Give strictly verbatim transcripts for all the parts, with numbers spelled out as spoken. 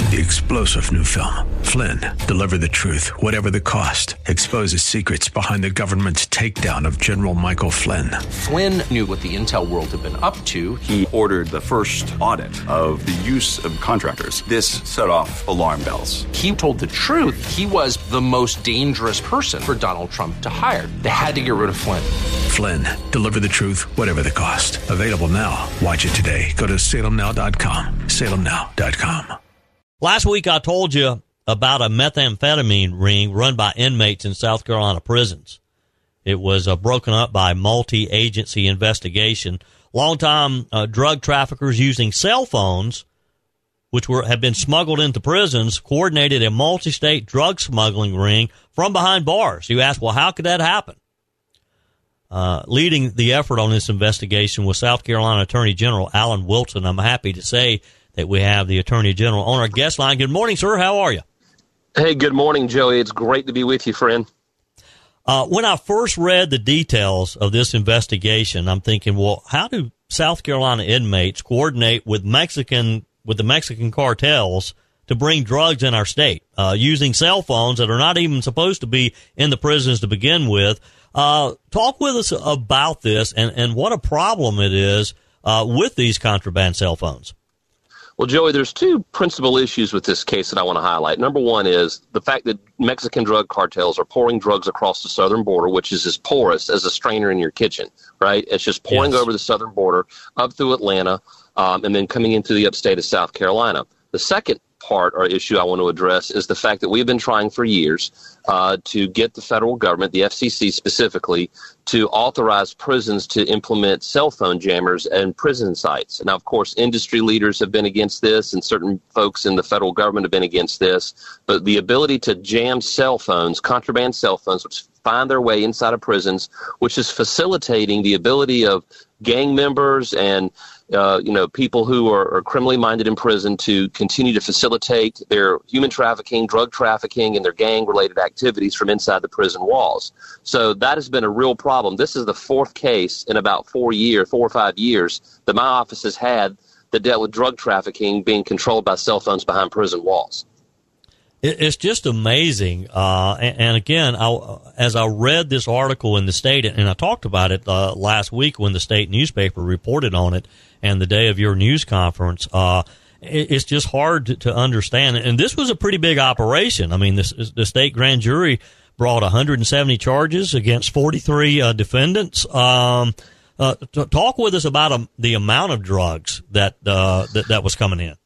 The explosive new film, Flynn, deliver the truth, whatever the cost, exposes secrets behind the government's takedown of General Michael Flynn. Flynn knew what the intel world had been up to. He ordered the first audit of the use of contractors. This set off alarm bells. He told the truth. He was the most dangerous person for Donald Trump to hire. They had to get rid of Flynn. Flynn, deliver the truth, whatever the cost. Available now. Watch it today. Go to salem now dot com. salem now dot com. Last week I told you about a methamphetamine ring run by inmates in South Carolina prisons. It was uh, broken up by multi-agency investigation. Longtime uh, drug traffickers using cell phones, which were have been smuggled into prisons, coordinated a multi-state drug smuggling ring from behind bars. You ask, well, how could that happen? Uh, leading the effort on this investigation was South Carolina Attorney General Alan Wilson. I'm happy to say that we have the Attorney General on our guest line. Good morning, sir. How are you? Hey, good morning, Joey. It's great to be with you, friend. Uh, when I first read the details of this investigation, I'm thinking, well, how do South Carolina inmates coordinate with Mexican with the Mexican cartels to bring drugs in our state uh, using cell phones that are not even supposed to be in the prisons to begin with? Uh, talk with us about this and, and what a problem it is uh, with these contraband cell phones. Well, Joey, there's two principal issues with this case that I want to highlight. Number one is the fact that Mexican drug cartels are pouring drugs across the southern border, which is as porous as a strainer in your kitchen, right? It's just pouring yes. over the southern border, up through Atlanta, um, and then coming into the upstate of South Carolina. The second part or issue I want to address is the fact that we've been trying for years uh, to get the federal government, the F C C specifically, to authorize prisons to implement cell phone jammers and prison sites. Now, of course, industry leaders have been against this and certain folks in the federal government have been against this. But the ability to jam cell phones, contraband cell phones, which find their way inside of prisons, which is facilitating the ability of gang members and Uh, you know, people who are, are criminally minded in prison to continue to facilitate their human trafficking, drug trafficking, and their gang-related activities from inside the prison walls. So that has been a real problem. This is the fourth case in about four years, four or five years that my office has had that dealt with drug trafficking being controlled by cell phones behind prison walls. It's just amazing. Uh, and, and again, I, as I read this article in the state, and I talked about it uh, last week when the state newspaper reported on it, and the day of your news conference, uh, it, it's just hard to, to understand. And this was a pretty big operation. I mean, this, the state grand jury brought one hundred seventy charges against forty-three uh, defendants. Um, uh, t- talk with us about um, the amount of drugs that, uh, that that was coming in.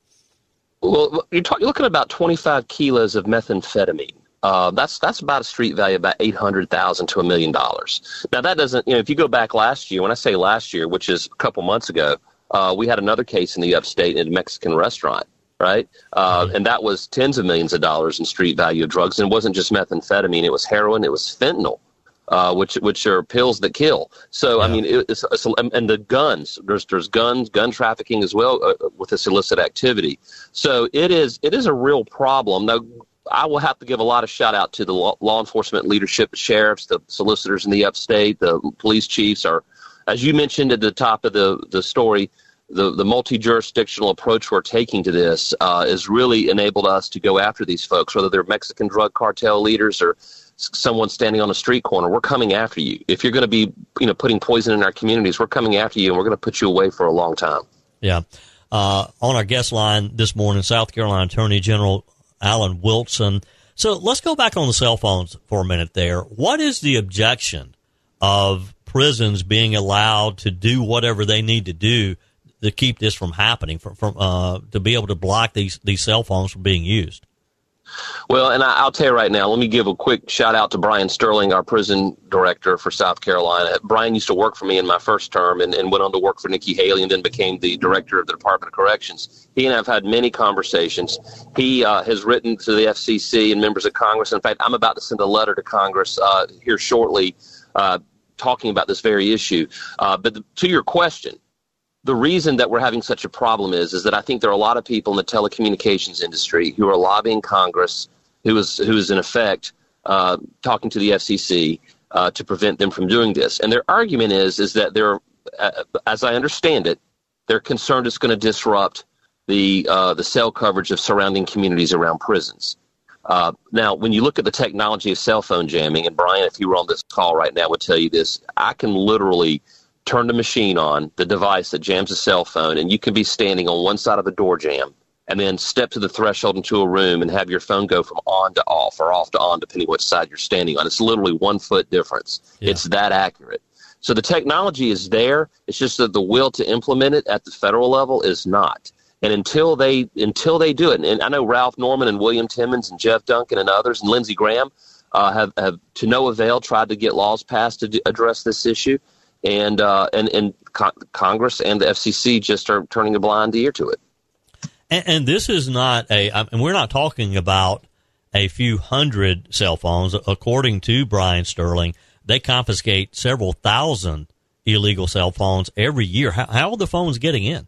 Well, you're, talk, you're looking at about twenty-five kilos of methamphetamine. Uh, that's that's about a street value of about eight hundred thousand dollars to a million dollars. Now, that doesn't, you know, if you go back last year, when I say last year, which is a couple months ago, uh, we had another case in the upstate in a Mexican restaurant, right? Uh, mm-hmm. And that was tens of millions of dollars in street value of drugs. And it wasn't just methamphetamine. It was heroin. It was fentanyl, uh, which which are pills that kill. So, yeah. I mean, it, it's, it's, and the guns, there's there's guns, gun trafficking as well uh, with this illicit activity. So it is it is a real problem. Now, I will have to give a lot of shout out to the law, law enforcement leadership, the sheriffs, the solicitors in the upstate, the police chiefs are, as you mentioned at the top of the, the story, the, the multi-jurisdictional approach we're taking to this uh, has really enabled us to go after these folks, whether they're Mexican drug cartel leaders or someone standing on a street corner. We're coming after you. If you're going to be, you know, putting poison in our communities, we're coming after you, and we're going to put you away for a long time. Yeah. Uh, on our guest line this morning, South Carolina Attorney General Alan Wilson. So let's go back on the cell phones for a minute there. What is the objection of prisons being allowed to do whatever they need to do to keep this from happening, from, from uh, to be able to block these, these cell phones from being used? Well, and I, I'll tell you right now, let me give a quick shout out to Brian Sterling, our prison director for South Carolina. Brian used to work for me in my first term and, and went on to work for Nikki Haley and then became the director of the Department of Corrections. He and I have had many conversations. He uh, has written to the F C C and members of Congress. In fact, I'm about to send a letter to Congress uh, here shortly uh, talking about this very issue. Uh, but the, to your question, the reason that we're having such a problem is, is that I think there are a lot of people in the telecommunications industry who are lobbying Congress, who is, who is in effect uh, talking to the F C C uh, to prevent them from doing this. And their argument is, is that they're, uh, as I understand it, they're concerned it's going to disrupt the uh, the cell coverage of surrounding communities around prisons. Uh, now, when you look at the technology of cell phone jamming, and Brian, if you were on this call right now, would tell you this, I can literally turn the machine on, the device that jams a cell phone, and you can be standing on one side of a door jamb and then step to the threshold into a room and have your phone go from on to off or off to on, depending which side you're standing on. It's literally one foot difference. Yeah. It's that accurate. So the technology is there. It's just that the will to implement it at the federal level is not. And until they until they do it, and I know Ralph Norman and William Timmons and Jeff Duncan and others and Lindsey Graham uh, have, have to no avail tried to get laws passed to d- address this issue. And, uh, and, and con- Congress and the F C C just are turning a blind ear to it. And, and this is not a, and we're not talking about a few hundred cell phones. According to Brian Sterling, they confiscate several thousand illegal cell phones every year. How, how are the phones getting in?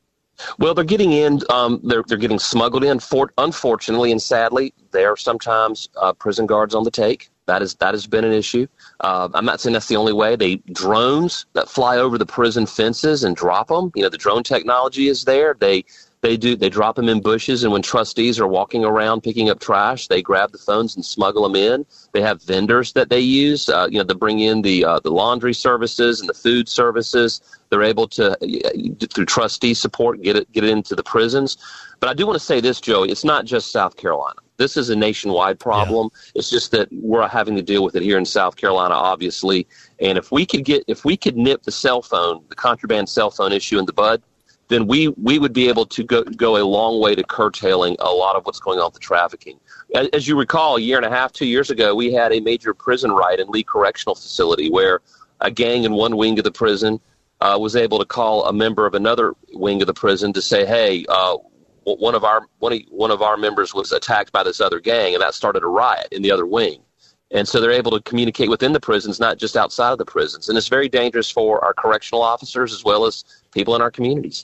Well, they're getting in. Um, they're they're getting smuggled in. For, unfortunately and sadly, there are sometimes uh, prison guards on the take. That is that has been an issue. Uh, I'm not saying that's the only way. They drones that fly over the prison fences and drop them. You know, the drone technology is there. They they do they drop them in bushes, and when trustees are walking around picking up trash, they grab the phones and smuggle them in. They have vendors that they use, uh, you know, to bring in the uh, the laundry services and the food services. They're able to, through trustee support, get it get it into the prisons. But I do want to say this, Joey, it's not just South Carolina. This is a nationwide problem. Yeah. It's just that we're having to deal with it here in South Carolina, obviously. And if we could get, if we could nip the cell phone, the contraband cell phone issue in the bud, then we, we would be able to go, go a long way to curtailing a lot of what's going on with the trafficking. As, as you recall, a year and a half, two years ago, we had a major prison riot in Lee Correctional Facility where a gang in one wing of the prison uh, was able to call a member of another wing of the prison to say, hey, uh, one of our one of, one of our members was attacked by this other gang, and that started a riot in the other wing. And so they're able to communicate within the prisons, not just outside of the prisons. And it's very dangerous for our correctional officers as well as people in our communities.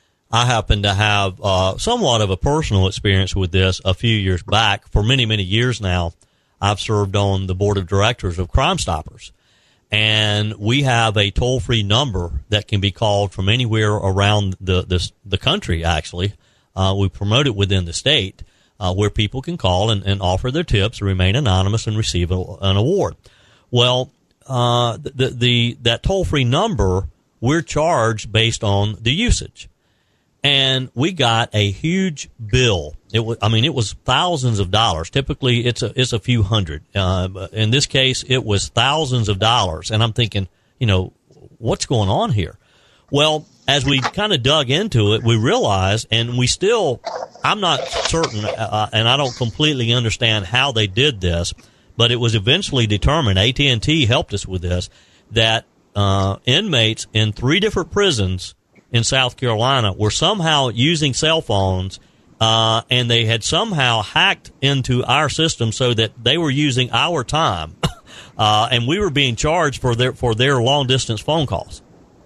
I happen to have uh, somewhat of a personal experience with this a few years back. For many, many years now, I've served on the board of directors of Crime Stoppers. And we have a toll-free number that can be called from anywhere around the the, the country, actually. Uh, we promote it within the state uh, where people can call and, and offer their tips, remain anonymous, and receive a, an award. Well, uh, the, the that toll-free number, we're charged based on the usage. And we got a huge bill. It was, I mean, it was thousands of dollars. Typically, it's a it's a few hundred. Uh, in this case, it was thousands of dollars. And I'm thinking, you know, what's going on here? Well, as we kind of dug into it, we realized, and we still, I'm not certain, uh, and I don't completely understand how they did this, but it was eventually determined, A T and T helped us with this, that uh, inmates in three different prisons in South Carolina were somehow using cell phones, uh, and they had somehow hacked into our system so that they were using our time, uh, and we were being charged for their for their long distance phone calls.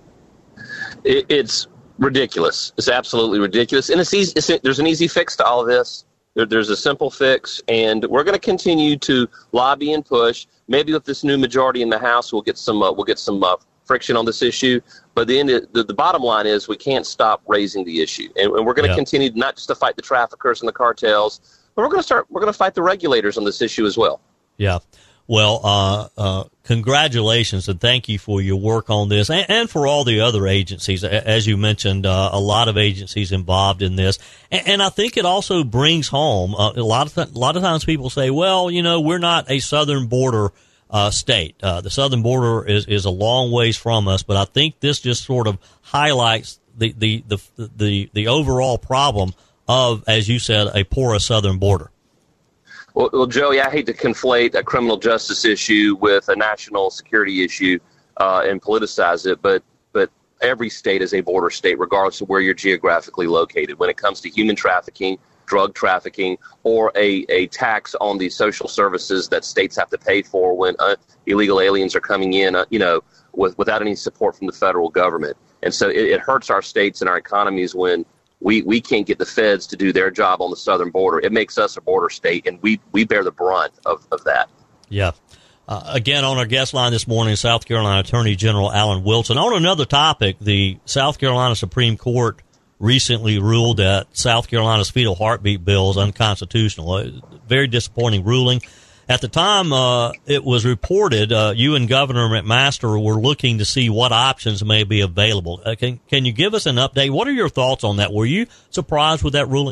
It, it's ridiculous. It's absolutely ridiculous, and it's easy. It's, there's an easy fix to all of this. There, there's a simple fix, and we're going to continue to lobby and push. Maybe with this new majority in the House, we'll get some uh, we'll get some uh, friction on this issue. But the end, the, the bottom line is we can't stop raising the issue, and, and we're going to yeah. continue not just to fight the traffickers and the cartels, but we're going to start. We're going to fight the regulators on this issue as well. Yeah. Well, uh, uh, congratulations and thank you for your work on this and, and for all the other agencies. As you mentioned, uh, a lot of agencies involved in this. And, and I think it also brings home uh, a lot of th- a lot of times people say, well, you know, we're not a southern border uh, state. Uh, the southern border is, is a long ways from us. But I think this just sort of highlights the, the, the, the, the overall problem of, as you said, a porous southern border. Well, well, Joey, I hate to conflate a criminal justice issue with a national security issue uh, and politicize it, but but every state is a border state, regardless of where you're geographically located. When it comes to human trafficking, drug trafficking, or a, a tax on the social services that states have to pay for when uh, illegal aliens are coming in, uh, you know, with, without any support from the federal government. And so it, it hurts our states and our economies when We we can't get the feds to do their job on the southern border. It makes us a border state, and we, we bear the brunt of, of that. Yeah. Uh, again, on our guest line this morning, South Carolina Attorney General Alan Wilson. On another topic, the South Carolina Supreme Court recently ruled that South Carolina's fetal heartbeat bill is unconstitutional. A very disappointing ruling. At the time uh, it was reported, uh, you and Governor McMaster were looking to see what options may be available. Uh, can, can you give us an update? What are your thoughts on that? Were you surprised with that ruling?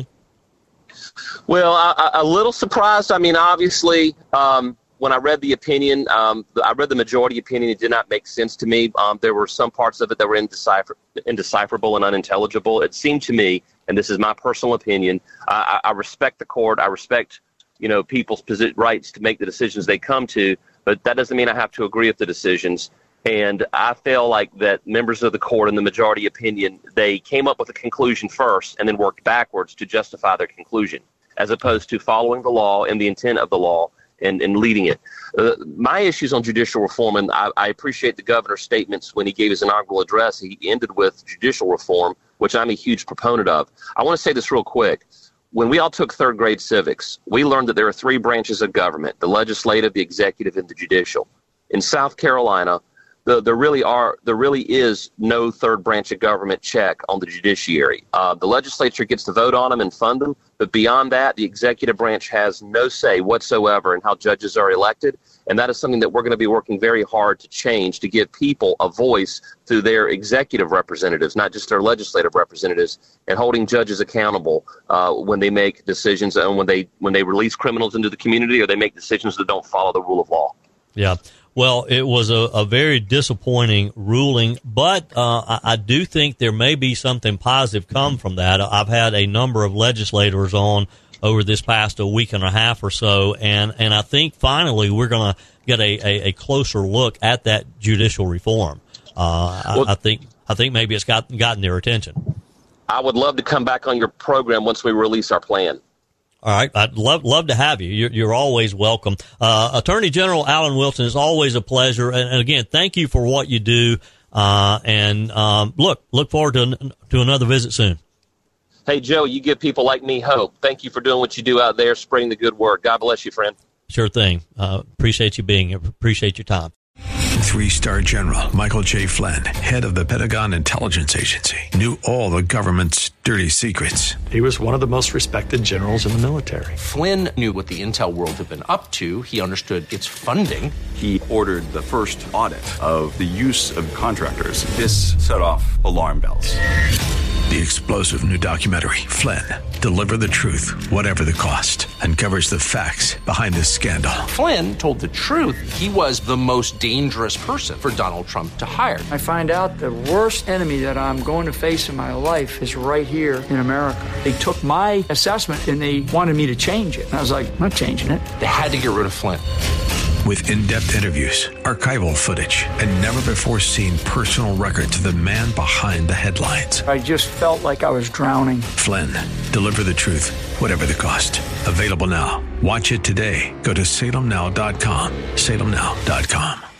Well, I, I, a little surprised. I mean, obviously, um, when I read the opinion, um, I read the majority opinion. It did not make sense to me. Um, there were some parts of it that were indecipher- indecipherable and unintelligible. It seemed to me, and this is my personal opinion, I, I respect the court. I respect you know, people's posi- rights to make the decisions they come to, but that doesn't mean I have to agree with the decisions. And I feel like that members of the court in the majority opinion, they came up with a conclusion first and then worked backwards to justify their conclusion, as opposed to following the law and the intent of the law and, and leading it. Uh, my issues on judicial reform, and I, I appreciate the governor's statements when he gave his inaugural address, he ended with judicial reform, which I'm a huge proponent of. I want to say this real quick. When we all took third grade civics, we learned that there are three branches of government, the legislative, the executive, and the judicial. In South Carolina, the, there really are there really is no third branch of government check on the judiciary. Uh, the legislature gets to vote on them and fund them, but beyond that, the executive branch has no say whatsoever in how judges are elected, and that is something that we're going to be working very hard to change, to give people a voice through their executive representatives, not just their legislative representatives, and holding judges accountable uh, when they make decisions and when they when they release criminals into the community or they make decisions that don't follow the rule of law. Yeah. Well, it was a, a very disappointing ruling, but uh, I, I do think there may be something positive come from that. I've had a number of legislators on over this past a week and a half or so, and, and I think finally we're going to get a, a, a closer look at that judicial reform. Uh, well, I, I think I think maybe it's got, gotten their attention. I would love to come back on your program once we release our plan. All right. I'd love love to have you. You're, you're always welcome. Uh, Attorney General Alan Wilson, it's always a pleasure. And, and again, thank you for what you do. Uh, and um, look, look forward to, to another visit soon. Hey, Joe, you give people like me hope. Thank you for doing what you do out there, spreading the good word. God bless you, friend. Sure thing. Uh, appreciate you being here. Appreciate your time. Three-star General Michael J. Flynn, head of the Pentagon Intelligence Agency, knew all the government's dirty secrets. He was one of the most respected generals in the military. Flynn knew what the intel world had been up to. He understood its funding. He ordered the first audit of the use of contractors. This set off alarm bells. The explosive new documentary, Flynn, Deliver the Truth, Whatever the Cost, uncovers the facts behind this scandal. Flynn told the truth. He was the most dangerous person for Donald Trump to hire. I find out the worst enemy that I'm going to face in my life is right here in America. They took my assessment and they wanted me to change it. And I was like, I'm not changing it. They had to get rid of Flynn. With in-depth interviews, archival footage, and never-before-seen personal records of the man behind the headlines. I just felt like I was drowning. Flynn, Deliver the Truth, Whatever the Cost. Available now. Watch it today. Go to salem now dot com. salem now dot com.